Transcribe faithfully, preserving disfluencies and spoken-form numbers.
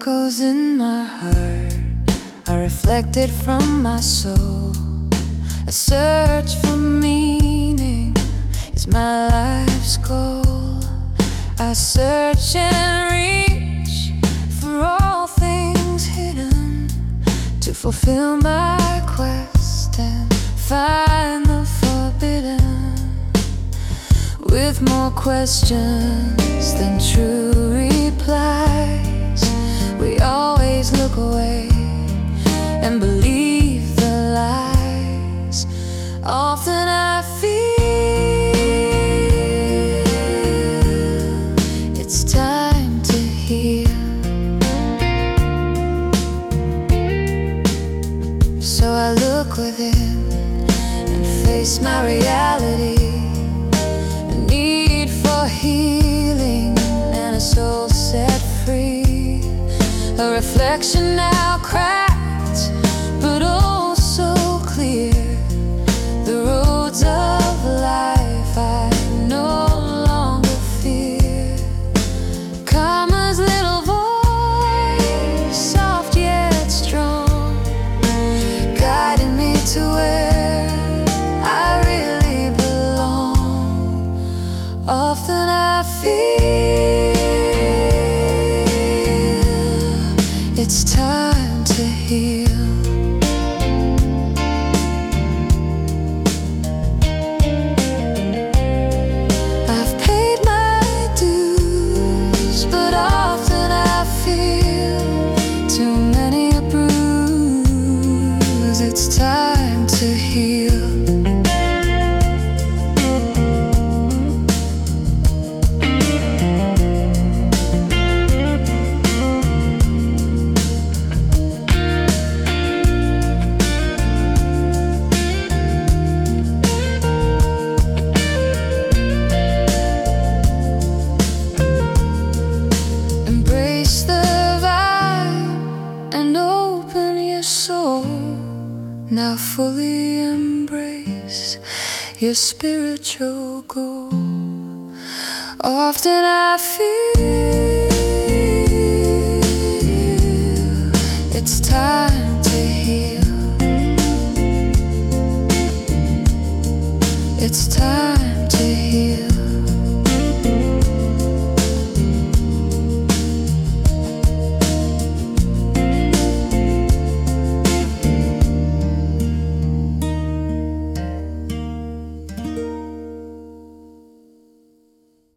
echoes in my heart are reflected from my soul. A search for meaning is my life's goal. I search and reach for all things hidden to fulfill my quest and find the forbidden. With more questions than true replies, we always look away and believe the lies. Often I feel it's time to heal. So I look within and face my reality. Healing and a soul set free. A reflection now cracked, but oh so clear. The roads of life I no longer fear. Karma's little voice, soft yet strong, guiding me to where I really belong. Often I feel it's time to heal. I've paid my dues, but often I feel too many a bruise. It's time to heal. Now fully embrace your spiritual goal. Often I feel it's time to heal. It's time